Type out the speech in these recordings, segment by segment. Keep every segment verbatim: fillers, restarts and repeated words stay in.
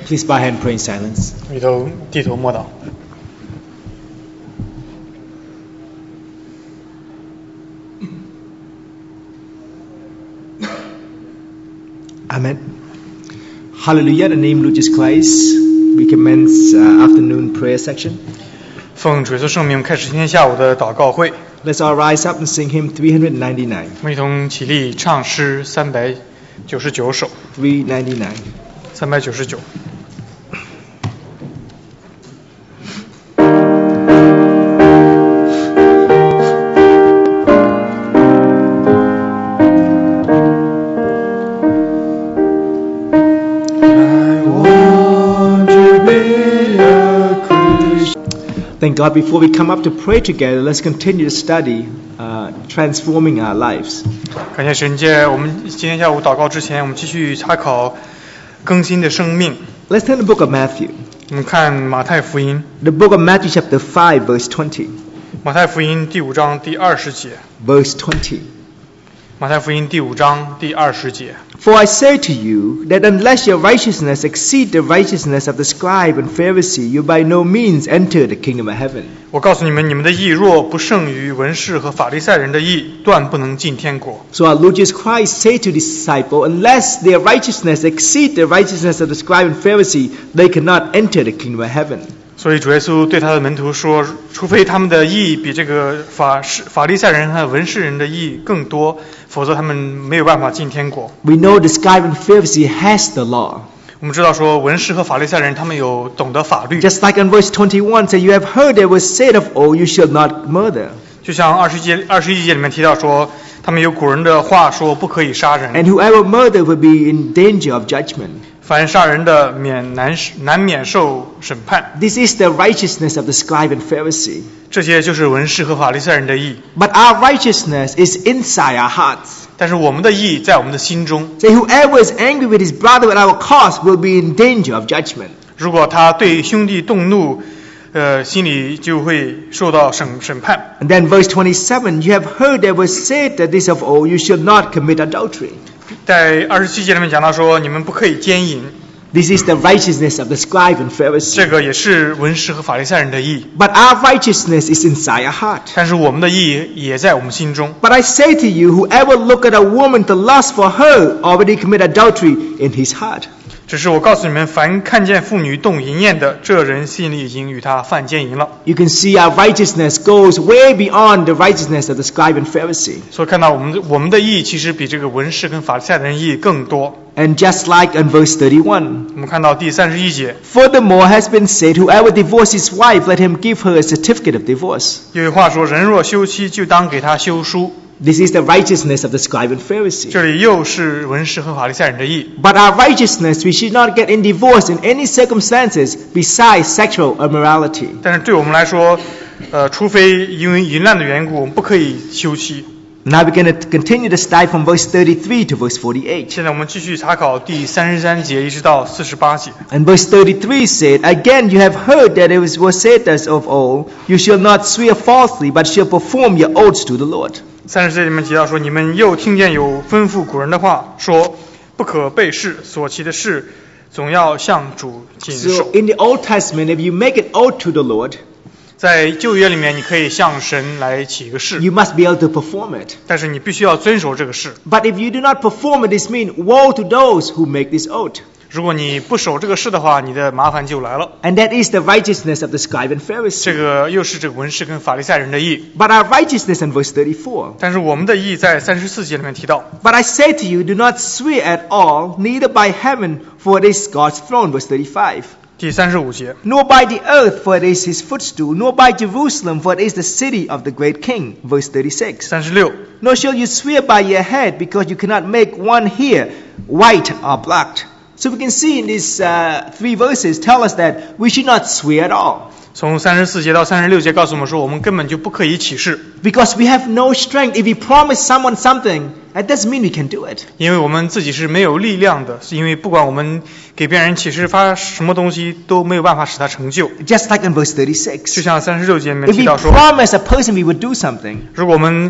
Please bow your head and pray in silence. 低头低头默祷。 Amen. Hallelujah. In the name of Lord Jesus Christ, we commence uh, afternoon prayer section. 奉主耶稣圣名开始今天下午的祷告会。 Let's all rise up and sing hymn three ninety-nine. 我们一同起立唱诗三百九十九首。 three ninety-nine. 三百九十九。 Thank God. Before we come up to pray together, let's continue to study uh, transforming our lives. 感谢神借我们今天下午祷告之前，我们继续查考更新的生命。 Let's turn to the book of Matthew. 我们看马太福音。 The book of Matthew chapter five verse twenty. 马太福音第五章第二十节。 Verse twenty. 马太福音第五章第二十节。 For I say to you that unless your righteousness exceed the righteousness of the scribe and Pharisee, you by no means enter the kingdom of heaven. 我告诉你们，你们的义若不胜于文士和法利赛人的义，断不能进天国。 So our Lord Jesus Christ said to the disciple, unless their righteousness exceed the righteousness of the scribe and Pharisee, they cannot enter the kingdom of heaven. 所以主耶稣对他的门徒说，除非他们的义比这个法士法利赛人和文士人的义更多，否则他们没有办法进天国。 We know the scribe and Pharisee has the law. 我们知道说，文士和法利赛人他们有懂得法律。 Just like in verse twenty-one, say, you have heard that it was said of old, you shall not murder. 就像二十节二十一节里面提到说，他们有古人的话说不可以杀人。 And whoever murder will be in danger of judgment. 凡杀人的免难难免受审判。 This is the righteousness of the scribe and Pharisee. 这些就是文士和法利赛人的义。 But our righteousness is inside our hearts. 但是我们的义在我们的心中。 Say, whoever is angry with his brother at our cause will be in danger of judgment. 如果他对兄弟动怒，呃，心里就会受到审审判。 And then verse twenty-seven, you have heard that it was said that this of old, you shall not commit adultery. 在二十七节里面讲到说，你们不可以奸淫。 This is the righteousness of the scribe and 这 Pharisee. 个也是文士和法利赛人的义。 But our righteousness is inside our heart. 但是我们的义也在我们心中。 But I say to you, whoever look at a woman to lust for her already commit adultery in his heart. 只是我告诉你们，凡看见妇女动淫念的，这人心里已经与他犯奸淫了。 You can see our righteousness goes way beyond the righteousness of the scribe and Pharisee. 所以看到我们的我们的义其实比这个文士跟法利赛人的义更多。 And just like in verse thirty-one, 我们看到第三十一节， furthermore has been said, whoever divorces his wife, let him give her a certificate of divorce. 有句话说，人若休妻，就当给他休书。 This is the righteousness of the scribe and Pharisee. 这里又是文士和法利赛人的义。 But our righteousness, we should not get in divorce in any circumstances besides sexual immorality. 但是对我们来说，呃，除非因为淫乱的缘故，我们不可以休妻。 Now we're going to continue to study from verse thirty-three to verse forty-eight. 现在我们继续查考第三十三节一直到四十八节。 And verse thirty-three said, again you have heard that it was, was said as of old, you shall not swear falsely, but shall perform your oaths to the Lord. 三十节里面提到说，你们又听见有吩咐古人的话，说不可背誓，所起的事总要向主谨守。 So in the Old Testament, if you make an oath to the Lord, 在旧约里面，你可以向神来起一个誓， you must be able to perform it. 但是你必须要遵守这个誓。 But if you do not perform it, this means woe to those who make this oath. 如果你不守这个誓的话，你的麻烦就来了。 And that is the righteousness of the scribe and 这 Pharisee. 个又是这个文士跟法利赛人的义。 But our righteousness in verse thirty-four. 但是我们的义在三十四节里面提到， But I say to you, do not swear at all, neither by heaven, for it is God's throne. Verse thirty-five. 第三十五节， Nor by the earth, for it is his footstool, nor by Jerusalem, for it is the city of the great king. Verse thirty-six. 三十六， Nor shall you swear by your head, because you cannot make one hair white or black. So we can see in these uh, three verses tell us that we should not swear at all. 从三十四节到三十六节告诉我们说，我们根本就不可以起誓， Because we have no strength. If we promise someone something, that doesn't mean we can do it. 因为我们自己是没有力量的，是因为不管我们给别人起誓发什么东西，都没有办法使它成就。 Just like in verse thirty-six. 就像三十六节里面 If 提 we 到说， promise a person we would do something, 如果我们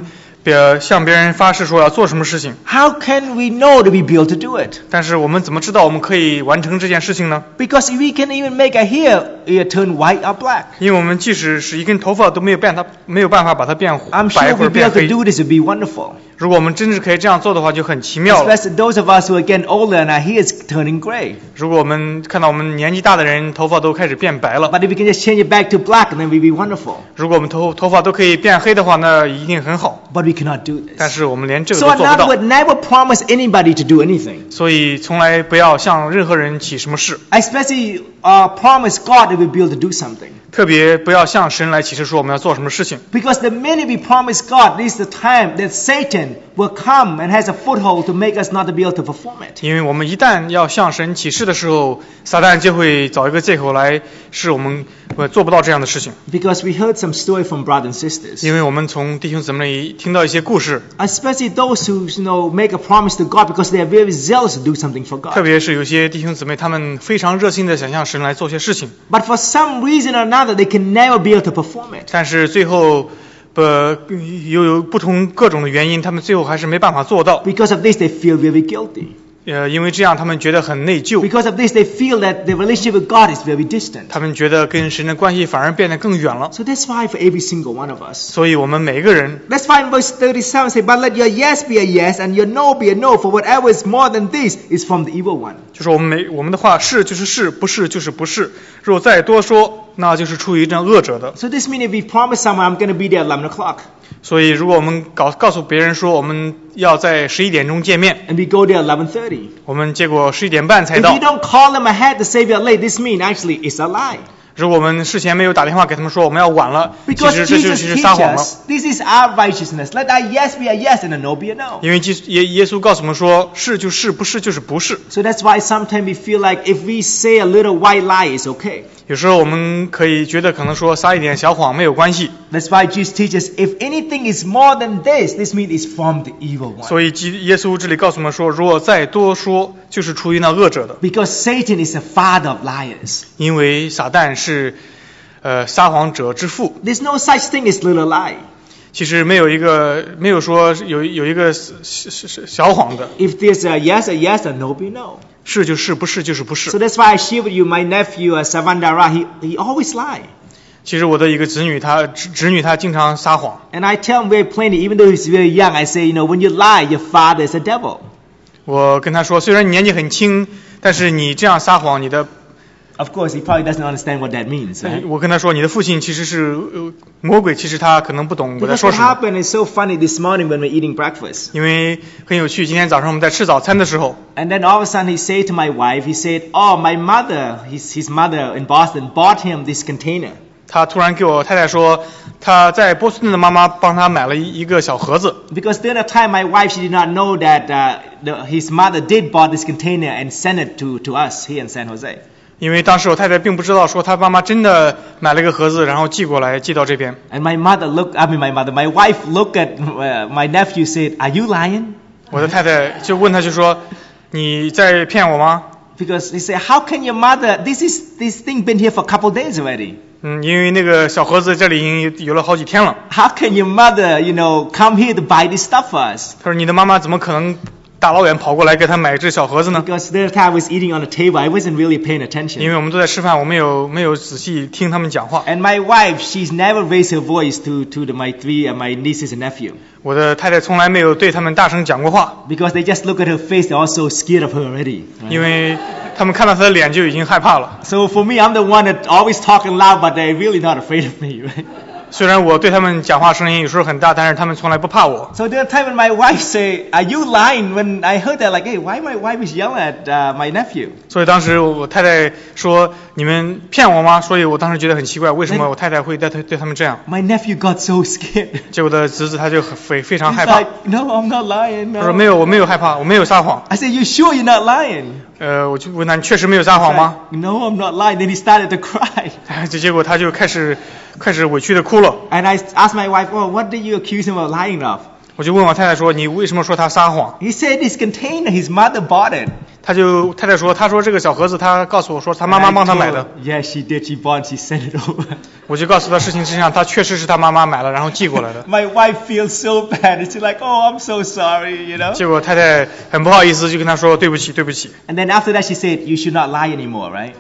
别向别人发誓说要做什么事情。 How can we know to be able to do it? 但是我们怎么知道我们可以完成这件事情呢？ Because we can even make a hair ear turn white or black. 因为我们即使是一根头发都没有变它没有办法把它变 I'm 白 sure 或者 we'll be 变 able to 黑。 do this would be wonderful. 如果我们真是可以这样做的话，就很奇妙了。 Especially those of us who are getting older and our hair is turning gray. 如果我们看到我们年纪大的人头发都开始变白了， But if we can just change it back to black, then we'll be wonderful. 如果我们头头发都可以变黑的话，那一定很好。 But we cannot do 但 this. 是我们连这个 So 都做不 another 到， word, never promise anybody to do anything. 所以从来不要向任何人起什么誓， Especially uh, promise God that we'll be able to do something. 特别不要向神来起誓说我们要做什么事情。 Because the minute we promise God, this is the time that Satan will come and has a foothold to make us not to be able to perform it. 因为我们一旦要向神起誓的时候，撒旦就会找一个借口来使我们呃做不到这样的事情。 Because we heard some story from brothers and sisters. 因为我们从弟兄姊妹里听到一些故事， Especially those who, you know, make a promise to God because they are very zealous to do something for 特 God. 别是有些弟兄姊妹，他们非常热心的想向神来做些事情， But for some reason or another, they can never be able to perform it. 但是最后呃又有不同各种的原因，他们最后还是没办法做到。 Because of this, they feel very guilty. 呃，因为这样他们觉得很内疚， Because of this, they feel that the relationship with God is very distant. 他们觉得跟神的关系反而变得更远了。 So that's why for every single one of us. 所以我们每一个人， Let's find verse thirty-seven say, But let your yes be a yes and your no be a no, for whatever is more than this is from the evil one. 就是我们每我们的话是就是是，不是就是不是。若再多说，那就是出于这恶者的。 So this means if we promise someone, I'm going to be there at eleven o'clock, 所以如果我们告告诉别人说我们要在十一点钟见面， and we go there at eleven thirty. 我们结果十一点半才 If 到 you。don't call them ahead to say you're late, this means actually it's a lie. 如果我们事前没有打电话给他们说我们要晚了，其 Because 实这就 Jesus 其实撒 teaches 谎了。 us, this is our righteousness. Let our yes be a yes and a no be a no. 因为耶耶稣告诉我们说，是就是，不是就是不是。 So that's why sometimes we feel like if we say a little white lie, it's okay. 有时候我们可以觉得可能说撒一点小谎没有关系， That's why Jesus teaches, if anything is more than this, this means it's from the evil one. 所以基耶稣这里告诉我们说，如果再多说，就是出于那恶者的， Because Satan is the father of liars. 因为撒旦是呃撒谎者之父。 There's no such thing as little lie. 其实没有一个没有说有有一个小小小谎的， If there's a yes, a yes, a no, be no. 是就是，不是就是不是 So。that's why I share with you my nephew, uh, Savandara, he, he always lie. 其实我的一个子女，他侄侄女，他经常撒谎。 And I tell him very plainly, even though he's very young, I say, you know, when you lie, your father is a devil. 我跟他说，虽然你年纪很轻，但是你这样撒谎，你的 Of course, he probably doesn't understand what that means, right? 我跟他说，你的父亲其实是呃魔鬼，其实他可能不懂我在 Because 说 what 什么。 happened is so funny this morning when we're eating breakfast. 因为很有趣，今天早上我们在吃早餐的时候， And then all of a sudden he said to my wife, he said, oh, my mother, his, his mother in Boston bought him this container. 他突然给我太太说，他在波士顿的妈妈帮他买了一一个小盒子。 Because during the time my wife, she did not know that uh, the, his mother did bought this container and sent it to, to us here in San Jose. 因为当时我太太并不知道，说他妈妈真的买了一个盒子，然后寄过来，寄到这边。 And my mother looked, I mean my mother, my wife looked at uh, my nephew said, are you lying? 我的太太就问他，就说你在骗我吗？ Because he said, how can your mother, this is, this thing been here for a couple of days already. 嗯，因为那个小盒子这里已经有了好几天了。 How can your mother, you know, come here to buy this stuff for us? 他说你的妈妈怎么可能大老远跑过来给他买这小盒子呢？ Because the time I was eating on the table, I wasn't really paying 因 attention. 为我们都在吃饭，我没有没有仔细听他们讲话。 And my wife, she's never raised her voice to, to the, my three, uh, my nieces and nephew. 我的太太从来没有对他们大声讲过话， Because they just look at her face, they're all so scared of her already. right? 因为他们看到她的脸就已经害怕了。 So for me, I'm the one that always talking loud, but they're really not afraid of me, right? 虽然我对他们讲话声音有时候很大，但是他们从来不怕我。 So there are times when my wife say, are you lying? When I heard that, like, hey, why my wife is yelling at uh, my nephew? 所以当时我太太说你们骗我吗？所以我当时觉得很奇怪，为什么我太太会对他对他们这样？ My nephew got so scared. 结果我的侄子他就很非非常 He's 害怕， like, no, I'm not lying. 他说 No. 没有，我没有害怕，我没有撒谎。 I said, you sure you're not lying? 呃，我就问他，你确实没有撒谎 He's 吗？ like, no, I'm not lying. Then he started to cry. 这结果他就开始开始委屈的哭了。 And I asked my wife, oh, what did you accuse him of lying of? 我就问我太太说，你为什么说他撒谎？ He said this container, his mother bought it. 他就太太说，他说这个小盒子，他告诉我说他妈妈帮他买的。 Yeah, she did. She bought. She sent it over. 我就告诉他事情实际上他确实是他妈妈买了，然后寄过来的。 My wife feels so bad. She's like, oh, I'm so sorry, you know. 结果太太很不好意思，就跟他说对不起，对不起。 And then after that, she said, you should not lie anymore, right?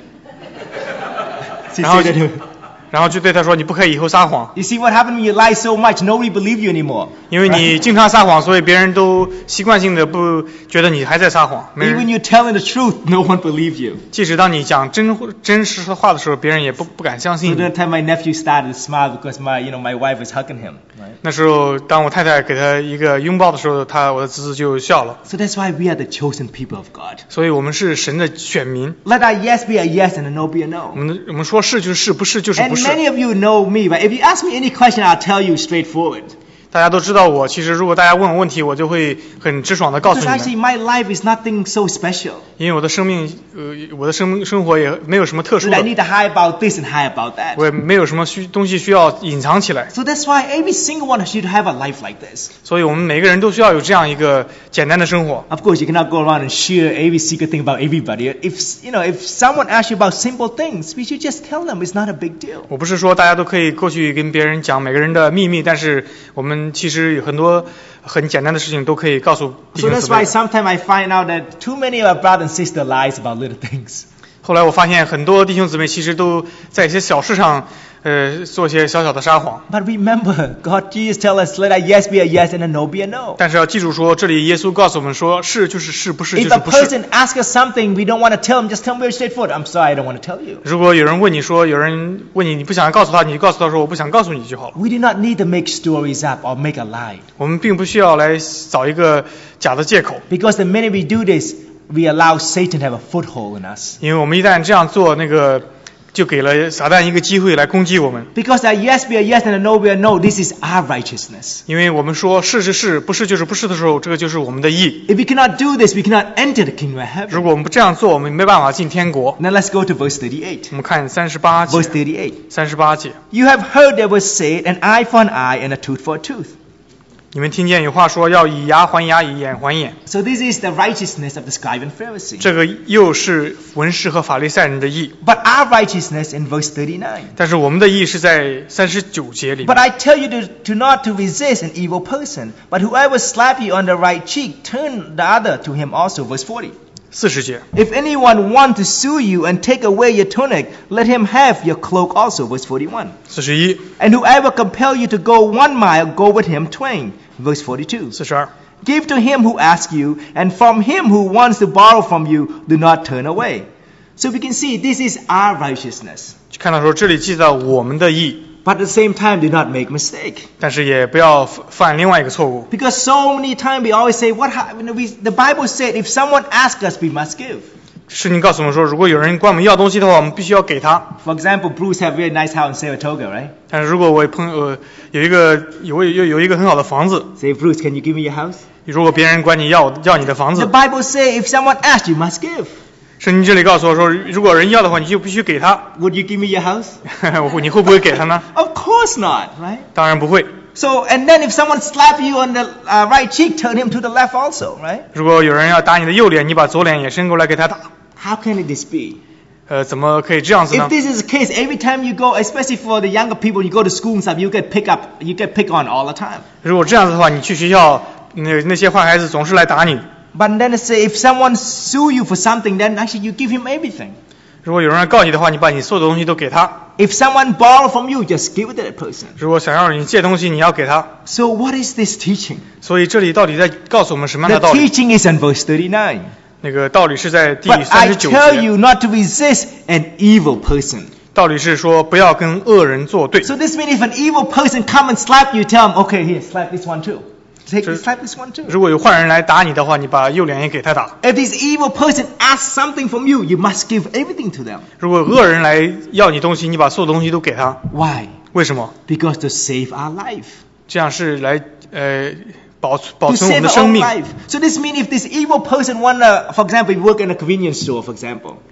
She 然后 said that. 然后就对他说，你不可以以后撒谎。 You see what happened when you lie so much? Nobody believe you anymore. 因为你经常撒谎，所以别人都习惯性的不觉得你还在撒谎。没 Even 人 you telling the truth, no one believe you. 即使当你讲真真实的话的时候，别人也不不敢相 So 信 that 你。 time my nephew started to smile because my, you know, my wife was hugging him. Right? 那时候，当我太太给他一个拥抱的时候，他我的侄子就笑了。 So that's why we are the chosen people of God. 所以我们是神的选民。 Let our yes be a yes and a no be a 我 no. 们我们说是就是是，不是就是 And 不是。 many of you know me, right? If you ask me any question, I'll tell you straightforward. 大家都知道我，其实如果大家问我问题，我就会很直爽的告诉 Because 你 actually 们， my life is nothing so special. 因为我的生命，呃，我的生生活也没有什么特殊 That I 的， need to hide about this and hide about that. 我也没有什么需东西需要隐藏起来。 So that's why every single one should have a life like this. 所以我们每个人都需要有这样一个简单的生活。 Of course, you cannot go around and share every secret thing about everybody. If you know, if someone asks you about simple things, we should just tell them it's not a big deal. 我不是说大家都可以过去跟别人讲每个人的秘密，但是我们其实有很多很简单的事情都可以告诉弟 So 兄 that's 姊 why 妹。 sometimes I find out that too many of our brothers and sisters lies about little things. 后来我发现很多弟兄姊妹其实都在一些小事上，呃，做一些小小的撒谎。 But remember, God, Jesus tell us, let our yes be a yes and a no be a no. 但是要记住说，这里耶稣告诉我们说，是就是是，不是就 If 是 a 不是。 person asks us something we don't want to tell them, just tell them very straightforward. I'm sorry, I don't want to tell you. 如果有人问你说，有人问你，你不想告诉他，你就告诉他说我不想告诉你就好了。 We do not need to make stories up or make a lie. 我们并不需要来找一个假的借口， Because the minute we do this, we allow Satan to have a foothold in us. 因为我们一旦这样做，那个就给了撒旦一个机会来攻击我们。 Because that yes be a yes and a no be a no, this is our righteousness. 因为我们说是是是，不是就是不是的时候，这个就是我们的义。 If we cannot do this, we cannot enter the kingdom of heaven. 如果我们不这样做，我们没办法进天国。 Now let's go to verse thirty-eight. 我们看三十八 Verse 节， thirty-eight. 三十八节， You have heard that was said, an eye for an eye and a tooth for a tooth. 你们听见有话说要以牙还牙，以眼还眼， So this is the righteousness of the scribe and Pharisee. 这个又是文士和法利赛人的义。 But our righteousness in verse thirty-nine. 但是我们的义是在三十九节里 But 面。 I tell you to, to not to resist an evil person, but whoever slap you on the right cheek, turn the other to him also. Verse forty. 四十节， If anyone want to sue you and take away your tunic, let him have your cloak also. Verse forty-one. 四十一， And whoever compel you to go one mile, go with him twain. Verse forty-two. 四十二， Give to him who asks you, and from him who wants to borrow from you, do not turn away. So we can see this is our righteousness. 就看到说这里记到我们的义， But at the same time, do not make mistake. 但是也不要犯另外一个错误。 Because so many times we always say, what ha- you know, we, the Bible said, if someone asks us, we must give. 圣经告诉我们说，如果有人管我们要东西的话，我们必须要给他。 For example, Bruce have a very nice house in Saratoga, right? 但是如果我朋友、呃、有一个有有有一个很好的房子， Say, Bruce, can you give me your house? 如果别人管你要要你的房 The 子， Bible says, if someone asks, you must give. 圣经这里告诉我说，如果有人要的话，你就必须给他。 Would you give me your house? 我会你会不会给他呢？ Of course not, right? 当然不会。 So, and then if someone slap you on the uh, right cheek, turn him to the left also, right? 如果有人要打你的右脸，你把左脸也伸过来给他打。 How can it this be? 呃，怎么可以这样子 If 呢？ this is the case, every time you go, especially for the younger people, you go to school and stuff, you get pick up, you get pick on all the time. 如果这样子的话，你去学校，那那些坏孩子总是来打你。 But then it say, if someone sue you for something, then actually you give him everything. 如果有人来告你的话，你把你所有的东西都给他。 If someone borrow from you, just give it to that person. 如果想让你借东西，你要给他。 So what is this teaching? 所以这里到底在告诉我们什么样 The 的道理？ teaching is in verse thirty-nine. 那个道理是在第 But 三 I 十九 tell 节。 you not to resist an evil person. 道理是说不要跟恶人作对。 So this means if an evil person come and slap you, tell him, okay, here, slap this one too. Take, So- slap this one too. 如果有坏人来打你的话，你把右脸也给他打。 If this evil person asks something from you, you must give everything to them. 如果恶人来要你东西，你把所有东西都给他。 Why? 为什么？ Because to save our life. 这样是来呃保保 To 存我 save 们的 our 生 own 命。 life. So this means if this evil person wanna, for example, you work in a convenience store, for example.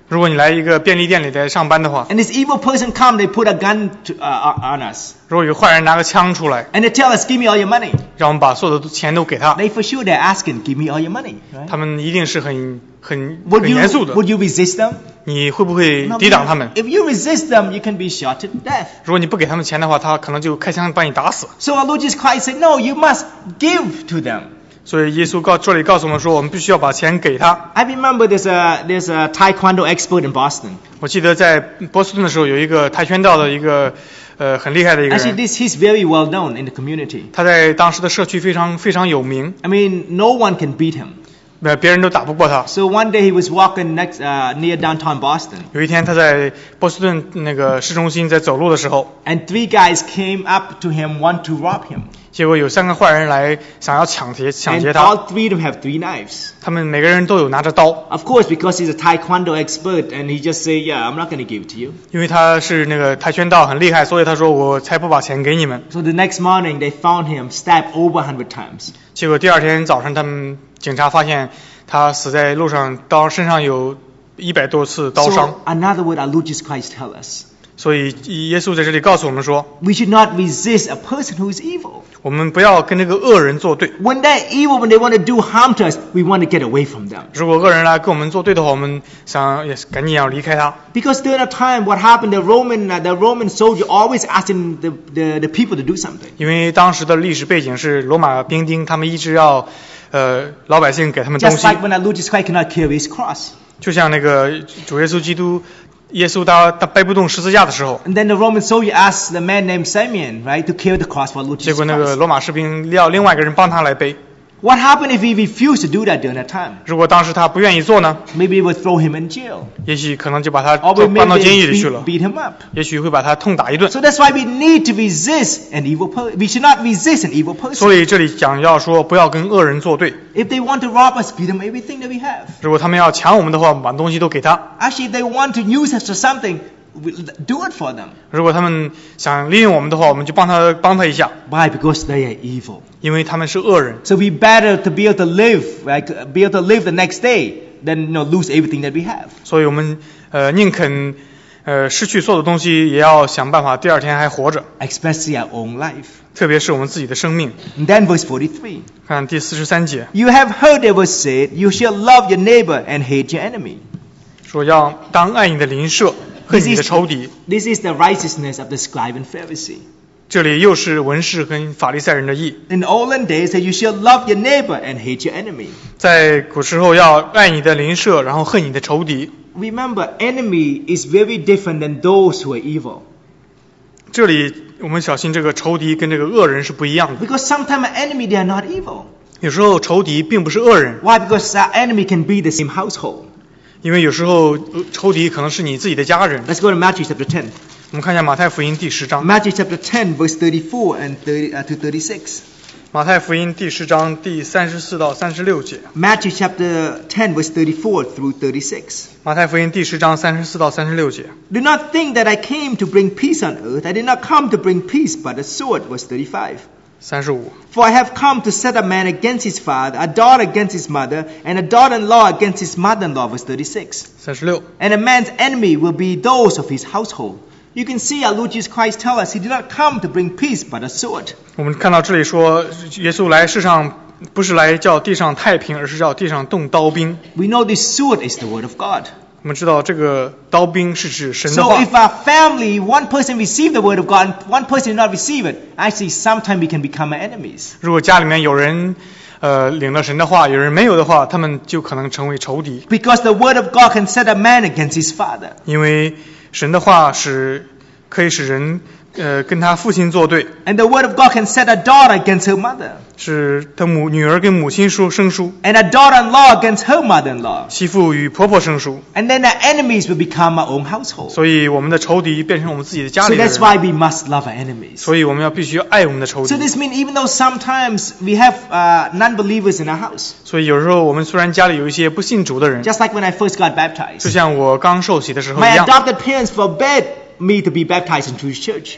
如果你来一个便利店里来上班的话， and this evil person come, they put a gun to, uh, on us, 如果有个坏人拿个枪出来， and they tell us, give me all your money. 让我们把所有的钱都给他， They for sure they're asking, give me all your money. Right? 他们一定是很很 Would 很 you 严肃的。 would you resist them? 你会不会 No, 抵挡他们？ if you resist them, you can be shot to death. 如果你不给他们钱的话，他可能就开枪把你打死。 So our Lord Jesus Christ said, no, you must give to them. 所以耶稣告这里告诉我们说，我们必须要把钱给他。 I remember there's a there's a Taekwondo expert in Boston. 我记得在波士顿的时候，有一个跆拳道的一个呃很厉害的一个 Actually, 人， this he's very well known in the community. 他在当时的社区非常非常有名， I mean, no one can beat him. 呃别人都打不过他。 So one day he was walking next uh, near downtown Boston, 有一天他在波士顿那个市中心在走路的时候， and three guys came up to him, want to rob him. 结果有三个坏人来想要抢劫抢 And 劫他， all three of them have three knives. 他们每个人都有拿着刀， Of course, because he's a Taekwondo expert, and he just say, "Yeah, I'm not going to give it to you." 因为他是那个跆拳道很厉害，所以他说我才不把钱给你们。 So the next morning, they found him stabbed over a hundred times. 结果第二天早上，他们警察发现他死在路上，刀身上有一百多次刀伤。 So another word, our Lord Jesus Christ tell us, 所以耶稣在这里告诉我们说， we should not resist a person who is evil. 我们不要跟这个恶人作对。 When they're evil, when they want to do harm to us, we want to get away from them. 如果恶人来跟我们作对的话，我们想也赶紧要离开他。 Because during that time, what happened? The Roman, uh, the Roman soldier always asking the, the, the people to do something. 因为当时的历史背景是罗马兵丁，他们一直要呃老百姓给他们东 Just 西， like when our Lord Jesus Christ cannot carry his cross. 就像那个主耶稣基督，耶稣他他背不动十字架的时候， And then the Roman soldier asked the man named Simeon, right, to carry the cross for our Lord 结 Jesus 果那个 Christ. 罗马士兵要另外一个人帮他来背。 What happened if he refused to do that during that time? 如果当时他不愿意做呢， Maybe they would throw him in jail. 也许可能就把他 Or maybe 关到 they 监狱里去 beat, 了， beat him up. 也许会把他痛打一顿。 So that's why we need to resist an evil person. We should not resist an evil person. 所以这里讲要说不要跟恶人作对。 If they want to rob us, give them everything that we have. 如果他们要抢我们的话，我们把东西都给他； Actually, if they want to use us for something, we do it for them. 如果他们想利用我们的话，我们就帮他帮他一下， Why? Because they are evil. 因为他们是恶人。 So we better to be able to live, like be able to live the next day than you know lose everything that we have. 所以我们呃宁肯呃失去所有的东西，也要想办法第二天还活着， Especially our own life. 特别是我们自己的生命。 And then verse forty-three. 看第四十三节， You have heard it was said, you shall love your neighbor and hate your enemy. 说要当爱你的邻舍，恨你的仇敌。 This is the righteousness of the scribe and Pharisee. 这里又是文士跟法利赛人的义。 In the olden days, that you shall love your neighbor and hate your enemy. 在古时候要爱你的邻舍，然后恨你的仇敌。 Remember, enemy is very different than those who are evil. 这里我们小心，这个仇敌跟这个恶人是不一样的。 Because sometimes an enemy, they are not evil. 有时候仇敌并不是恶人， Why? Because our enemy can be the same household. 因为有时候呃仇敌可能是你自己的家人。 Let's go to Matthew chapter ten. 我们看一下马太福音第十章， Matthew chapter ten, verse thirty-four and thirty uh, to thirty-six. 马太福音第十章第三十四到三十六节。 Matthew chapter ten, verse thirty-four through thirty-six. 马太福音第十章三十四到三十六节。 Do not think that I came to bring peace on earth. I did not come to bring peace, but a sword. Verse thirty-five. 三十五。 For I have come to set a man against his father, a daughter against his mother, and a daughter-in-law against his mother-in-law. Verse thirty-six. 三十六。 And a man's enemy will be those of his household. You can see our Lord Jesus Christ tell us he did not come to bring peace, but a sword. 我们看到这里说，耶稣来世上不是来叫地上太平，而是叫地上动刀兵。 We know this sword is the word of God. 我们知道这个刀兵是指神的 So 话。 if our family, one person received the word of God and one person did not receive it, actually sometimes we can become our enemies. 如果家里面有人呃领了神的话，有人没有的话，他们就可能成为仇敌。 Because the word of God can set a man against his father. 因为神的话使可以使人呃跟他父亲作对， And the word of God can set a daughter against her mother. 是他母女儿跟母亲说生疏， And a daughter-in-law against her mother-in-law. 媳妇与婆婆生疏， And then our enemies will become our own household. 所以我们的仇敌变成我们自己的家 So 里的 that's 人。 why we must love our enemies. 所以我们要必须要爱我们的仇 So 敌。 this means even though sometimes we have uh, non-believers in our house, 所以有时候我们虽然家里有一些不信主的人， just like when I first got 就 baptized, 像我刚受洗的时候一 my 样， adopted parents forbade me to be baptized into his church.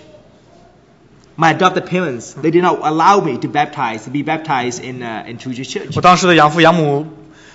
My adopted parents, they did not allow me to baptize, to be baptized in uh, in Truge's church. 我当时的养父养母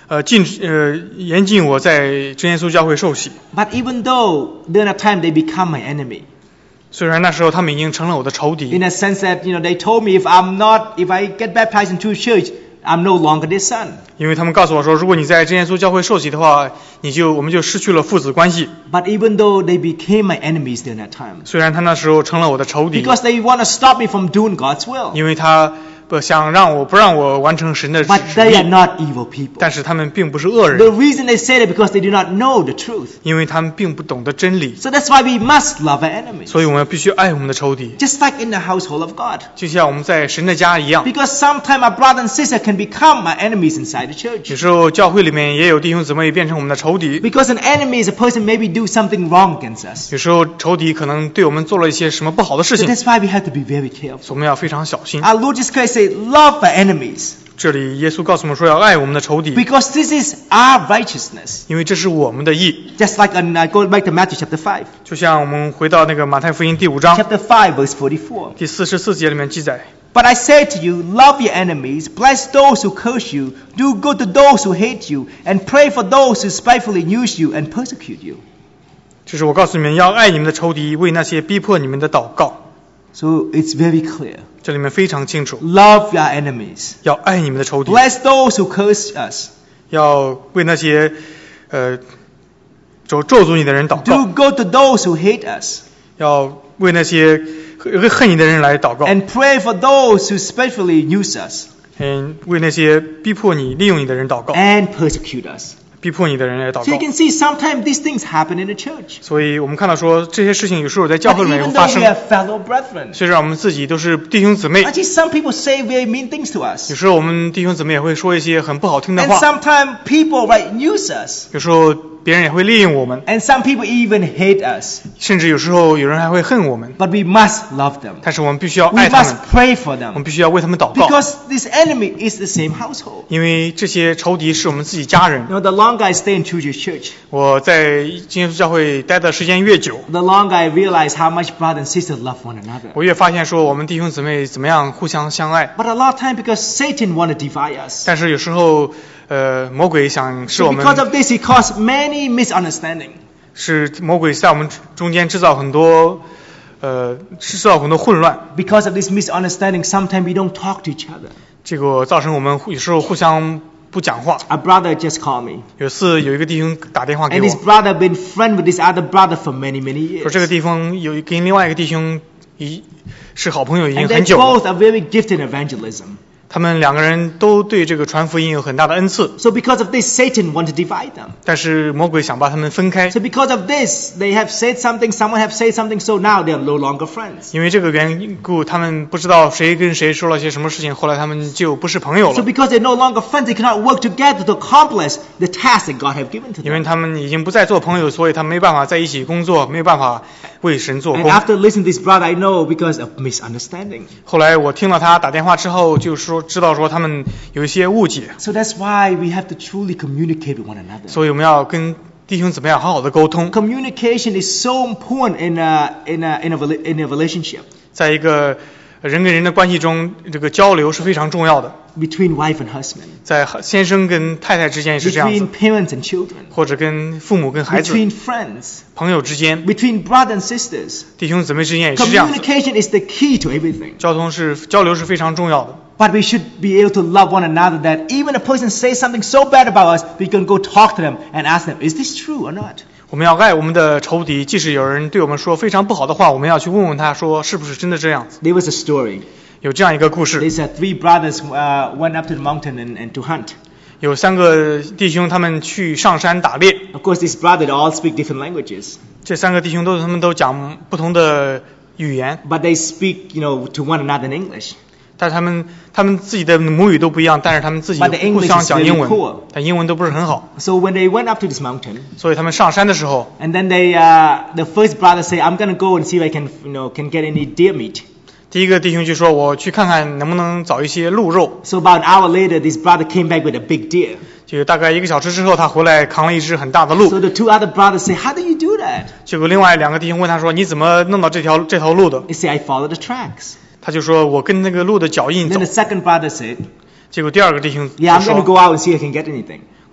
呃禁呃严禁我在真耶稣教会受洗。 But even though during that time they become my enemy. 虽然那时候他们已经成了我的仇敌 In a sense that, you know, they told me if I'm not, if I get baptized into a church, I'm no longer their son. 因为他们告诉我说，如果你在真耶稣教会受洗的话，你就我们就失去了父子关系。 But even though they became my enemies during that time, 虽然他那时候成了我的仇敌， because they want to stop me from doing God's will. 因为他不想让我不让我完成神的旨 But they are 意， not evil people. 但是他们并不是恶 The 人， reason they say that because they do not know the truth. 因为他们并不懂得真理， So that's why we must love our enemies. 所以我们必须爱我们的仇敌， Just like in the household of God. 就像我们在神的家一样。 Because sometimes our brother and sister can become our enemies inside the 有 church. 时候教会里面也有弟兄姊妹变成我们的仇敌， Because an enemy is a person maybe do something wrong against us. 有时候仇敌可能对我们做了一些什么不好的事 So 情， that's why we have to be very careful. 我们要非常小心。 Our Lord Jesus Christ said, love our enemies. 这里耶稣告诉我们说要爱我们的仇敌， Because this is our righteousness. 因为这是我们的义。 Just like, in, uh, go back to Matthew chapter five. 就像我们回到那个马太福音第五章 Chapter five, verse forty-four. 第四十四节里面记载， But I say to you, love your enemies, bless those who curse you, do good to those who hate you, and pray for those who spitefully use you and persecute you. 就是我告诉你们要爱你们的仇敌，为那些逼迫你们的祷告。 So it's very clear. 这里面非常清楚， Love your enemies. 要爱你们的仇敌， Bless those who curse us. 要为那些呃咒咒诅你的人祷 Do 告， good to those who hate us. 要为那些恨恨你的人来祷告， And pray for those who spitefully use us 嗯，为那些逼迫你、利用你的人祷告， and persecute us. 逼迫你的人来祷 So you 告。 can see sometimes these things happen in the church. 所以我们看到说这些事情有时候在教 But 会里面 even 会 though 发 we 生。 are fellow brethren, 虽然我们自己都是弟兄姊妹， actually some people say very mean things to us. 有时候我们弟兄姊妹也会说一些很不好听的 And 话， sometimes people right use us. 有时候别人也会利用我们， And some people even hate us. 甚至有时候有人还会恨我们。 But we must love them. 但是我们必须要 We 爱他 must 们， pray for 我们 them. 必须要为他们祷告， Because this enemy is the same household. 因为这些仇敌是我们自己家人 You。know, the longer I stay in True Church, 我在基督教会待的时间越久， the longer I realize how much brother and sister love one another. 我越发现说我们弟兄姊妹怎么样互相相爱。 But a lot of time because Satan want to divide us. 但是有时候，呃，魔鬼想使 So 我们 because of this, he caused many misunderstanding. 是魔鬼在我们中间制造很多，呃，制造很多混乱。 Because of this misunderstanding, sometimes we don't talk to each other. 这个造成我们有时候互相不讲话。 A brother just called me. 有次有一个弟兄打电话给 And this 我， brother been friend with this other brother for many, many 说这个 years. 地方有跟另外一个弟兄一是好朋友已经 And they 很久了， both are very gifted in evangelism. 他们两个人都对这个传福音有很大的恩赐， So because of this, Satan want to divide them. 但是魔鬼想把他们分开。 So because of this, they have said something, someone have said something, so now they are no longer friends. 因为这个缘故，他们不知道谁跟谁说了些什么事情，后来他们就不是朋友 So 了。 because they're no longer friends, they cannot work together to accomplish the task that God have given to 因为 them. 他们已经不再做朋友，所以他们没办法在一起工作，没有办法为神做 And 工。 after listening to this brother, I know because of misunderstanding. 后来我听了他打电话之后，就说知道说他们有一些误解， So that's why we have to truly communicate with one another. 所以我们要跟弟兄姊妹要好好的沟通。 Communication is so important in a, in a, in a, rela- in a relationship 在一个人跟人的关系中，这个交流是非常重要的。 between wife and husband, 在先生跟太太之间也是这样子 between，parents and children, 或者跟父母跟孩子、 between friends, 朋友之间、 between brother and sisters. 弟兄姊妹之间也是这样子。 Communication is the key to everything. 交通是交流是非常重要的。 But we should be able to love one another that even a person says something so bad about us, we can go talk to them and ask them, is this true or not? 我们要爱我们的仇敌，即使有人对我们说非常不好的话，我们要去问问他说是不是真的这样子。 There was a story. 有这样一个故事， These are three brothers uh, went up to the mountain and, and to hunt. 有三个弟兄他们去上山打猎， Of course, these brothers they all speak different languages, 这三个弟兄都他们都讲不同的语言， but they speak, you know, to one another in English. 但是他们他们自己的母语都不一样，但是他们自己 But the 互 English 相 is 讲 very 英文 poor.， 但英文都不是很好， So when they went up to this mountain, 所以他们上山的时候， and then they, uh, the first brother say, I'm going to go and see if I can, you know, can get any deer meat. 第一个弟兄就说我去看看能不能找一些鹿肉， So about an hour later, this brother came back with a big deer. 就大概一个小时之后，他回来扛了一只很大的鹿 So，the two other brothers say, how do you do that? 结果另外两个弟兄问他说你怎么弄到这条这条路的？ They say, I follow the tracks. 他就说我跟那个鹿的脚印 And then 走 the。second brother said, 结果第二个弟兄就 yeah, I'm going to 说 go out and see if I can get anything.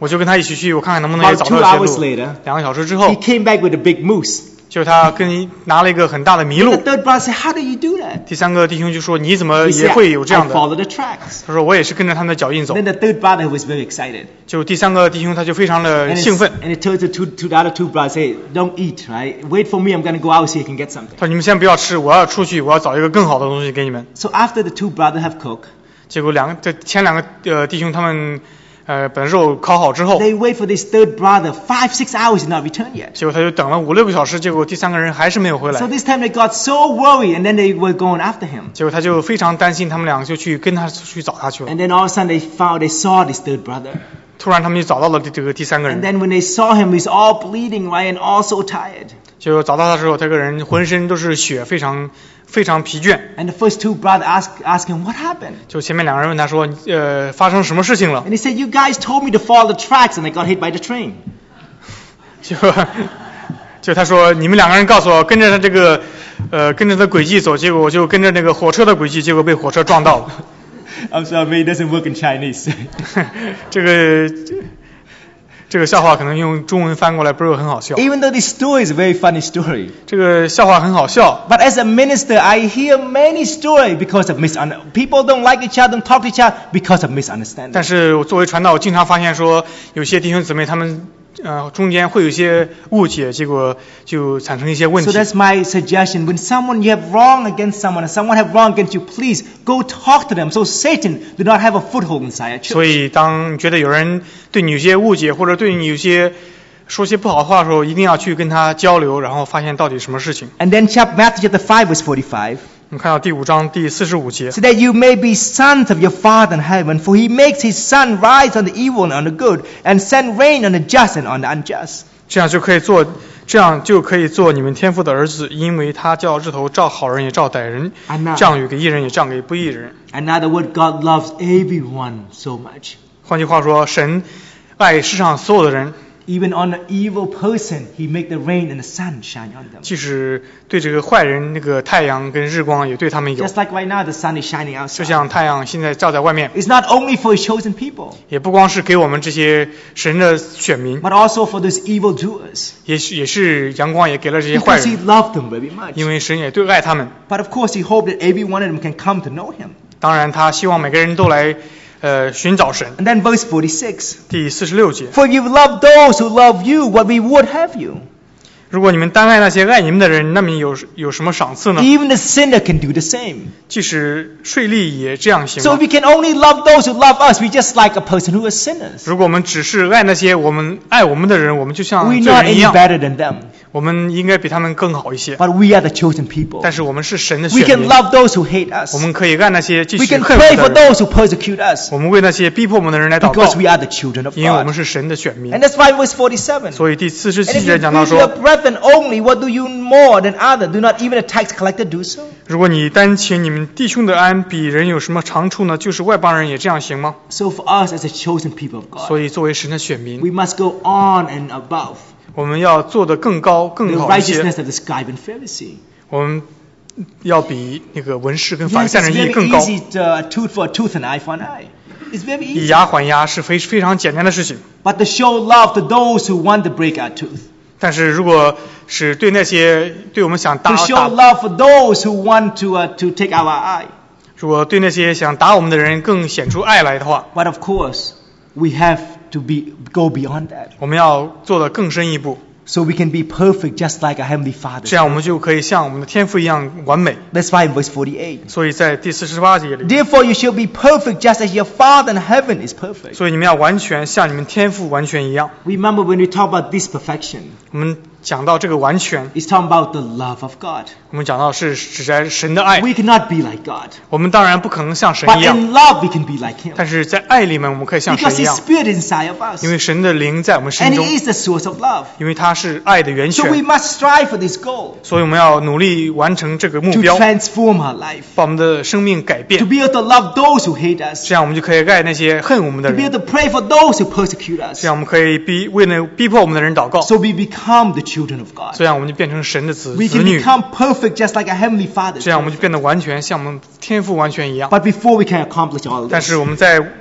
我就跟他一起去，我看看能不能也 About 找 two 到一 hours 些路。 later, 两个小时之 he 后， came back with a big moose. 就他跟拿了一个很大的麋 The 鹿。 third brother said, "How do you do that?" 第三个弟兄就说：“你怎么 He 也 said, 会有这 "I 样的 follow the tracks." ？” 他说：“我也是跟着他们的脚印走。 Then the third brother was very excited. 就第三个弟兄他就非常 And 的 it's- 兴奋， and he told the two, two, the other two brothers, "Hey, don't eat, right? Wait for me. I'm going to go out so you can get something." 他说：“你们先不要吃，我要出去，我要找一个更好的东西给你们。 So after the two brothers have cooked, ” 结果两个这前两个呃弟兄他们呃把肉烤好之后， they wait for this third brother. Five, six hours did not return yet. 结果他就等了五六个小时，结果第三个人还是没有回来 So。this time they got so worried, and then they were going after him. 结果他就非常担心，他们两个就去跟他去找他去了。 And then all of a sudden they found, they saw this third brother. 突然他们就找到了这个第三个 And 人， then when they saw him, he's all bleeding, right, and all so tired. 结果找到他的时候，这个人浑身都是血，非常非常疲倦。 And the first two brothers asked, asked him, "What happened?" 就前面两个人问他说：“呃，发生什么事情了 And he said, "You guys told me to follow the tracks, and I got hit by the train." ？” 就就他说：“你们两个人告诉我，跟着他这个呃跟着他轨迹走，结果我就跟着那个火车的轨迹，结果被火车撞到了。 I'm sorry, it doesn't work in Chinese. 这个这个笑话可能用中文翻过来不是很好笑。 Even though this story is a very funny story, 这个笑话很好笑， but as a minister, I hear many stories because of misunderstanding. People don't like each other, don't talk to each other because of misunderstanding. 但是我作为传道，我经常发现说，有些弟兄姊妹他们呃中间会有一些误解，结果就产生一些问 So 题。 that's my suggestion. When someone you have wrong against someone, and someone have wrong against you, please go talk to them. So Satan do not have a foothold inside your church. 所以当你觉得有人对你有些误解，或者对你有些说些不好的话的时候，一定要去跟他交流，然后发现到底什么事情。 And then chapter, Matthew chapter five verse forty-five. 我们看到第五章第四十五节， So that you may be sons of your Father in heaven, for he makes his sun rise on the evil and on the good, and send rain on the just and on the unjust. 这样就可以做，这样就可以做你们天父的儿子，因为他叫日头照好人也照歹人， Amen. 降雨给义人也降给不义人。 Another word, God loves everyone so much. 换句话说，神爱世上所有的人， Even on an evil person, he make the rain and the sun shine on them. 即使对这个坏人，那个太阳跟日光也对他们有。 Just like right now, the sun is shining 就 outside. 像太阳现在照在外面， It's not only for his chosen people, 也不光是给我们这些神的选民， but also for those evil doers. 也是也是阳光也给了这些坏 Because he 人， loved them very much. 因为神也对爱他们。 But of course, he hoped that every one of them can come to know him. 当然，他希望每个人都来呃寻找神。 And then verse forty-six. 第四十六节， For you love those who love you, what reward have you? 如果你们单爱那些爱你们的人，那么有有什么赏赐呢？ Even the sinner can do the same. 即使税吏也这样行 So 吗 if？we can only love those who love us, we just like a person who is sinners. 如果我们只是爱那些我们爱我们的人，我们就像 We're 罪 not 人一 any 样， better than them, 我们应该比他们更好一些。 but we are the chosen people. 但是我们是神的 We 选 can 民， love those who hate us. 我们可以爱那些继 We 续 can 恨 pray 我 for 们的人， those who persecute us 我们为那些逼迫我们的人来祷 because 告， we are the children of 因为我们 God. 是神的选民 And。that's why verse forty-seven. 所以第四十 And 七 if 节 you 讲到 please your 说， brethren only, what do you more than others? Do not even the tax collector do so? 如果你单请你们弟兄的安，比人有什么长处呢？就是外邦人也这样行吗？ So for us as a chosen people of 所 God, 以作为神的选 we 民， must go on and above 我们要做得更高、 the 更好一些。 righteousness of the scribe and Pharisee. 我们要比那个文士跟法利 Yes, 赛 it's 人义 very 更高。 easy to uh, tooth for a tooth and eye for an eye. It's very 以 easy. 牙还牙是非非常简单的事情， But to show love to those who want to break our tooth. 但是如果是对那些对我们想 To 打 show 打， love for those who want to uh, to take our eye. 如果对那些想打我们的人更显出爱来的话， But of course, we have to be go beyond that. 我们要做得更深一步， So we can be perfect just like our Heavenly Father. 这样我们就可以像我们的天父一样完美。 That's why in verse forty-eight. 所以在第四十八节里， Therefore you shall be perfect just as your Father in heaven is perfect. 所以你们要完全像你们天父完全一样。 Remember when we talk about this perfection, 我们讲到这个完全， it's talking about the love of God. 我们讲到是指在神的爱。 We cannot be like God. 我们当然不可能像神 But 一样， in love we can be like Him. 但是在爱里面我们可以像 Because 神一 His 样， Spirit is inside of us. 因为神的灵在我们心 And 中， He is the source of love. 因为他是爱的源 So we 泉， must strive for this goal 所以我们要努力完成这个目 to 标， transform our life. 把我们的生命改 To 变， be able to love those who hate us. 这样我们就可以爱那些恨我们的 To be 人， able to pray for those who persecute us. 这样我们可以逼为那逼迫我们的人祷告， So we become the children of God. 这样我们就变成神的子 We 子 can 女， become perfect just like our Heavenly Father. 这样我们就变得完全像我们天父完全一样。 But before we can accomplish all of 但 this, 是我们在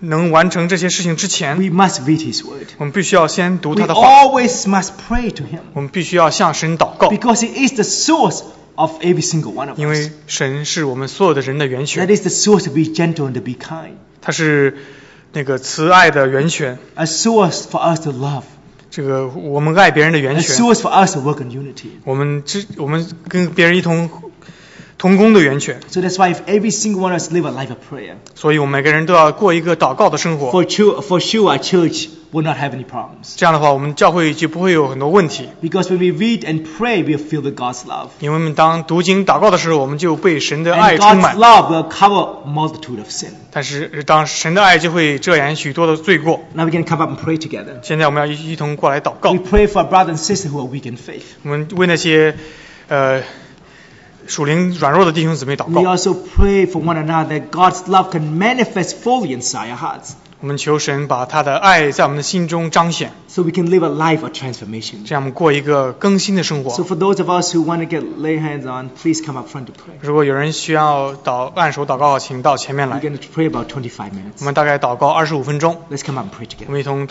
能完成这些事情之前， we must read His Word. 我们必须要先读 We 他的话， always must pray to Him 我们必须要向神祷告， because He is the source of every single one of 因 us. 为神是我们所有的人的源 That 泉， is the source to be gentle and to be kind. 他是那个慈爱的源泉， A source for us to love. 这个我们爱别人的 A 源泉， source for us to work in unity. 我们之我们跟别人一同同工的源泉， So that's why if every single one of us live a life of prayer, 所以我们每个人都要过一个祷告的生活。 for sure, for sure our church will not have any problems. 这样的话，我们教会就不会有很多问题， Because when we read and pray, we are filled with God's love. 因为我们当读经祷告的时候，我们就被神的 And 爱充 God's 满。 love will cover multitude of sin. 但是当神的爱就会遮掩许多的罪过。 Now we can come up and pray together. 现在我们要一一同过来祷告 We，pray for our brothers and sisters who are weak in faith. 我们为那些呃属灵软弱的弟兄姊妹祷 We 告。 also pray for one another that God's love can manifest fully inside our hearts, 我们求神把他的爱在我们的心中彰显， so we can live a life of transformation. 这样我们过一个更新的生 So 活。 for those of us who want to get lay hands on, please come up front to pray. 如果有人需要祷按手祷告，请到前面 We're 来。 going to pray about twenty-five 我 minutes. 们大概祷告二十五分钟， Let's come up and pray 我 together. 们一同。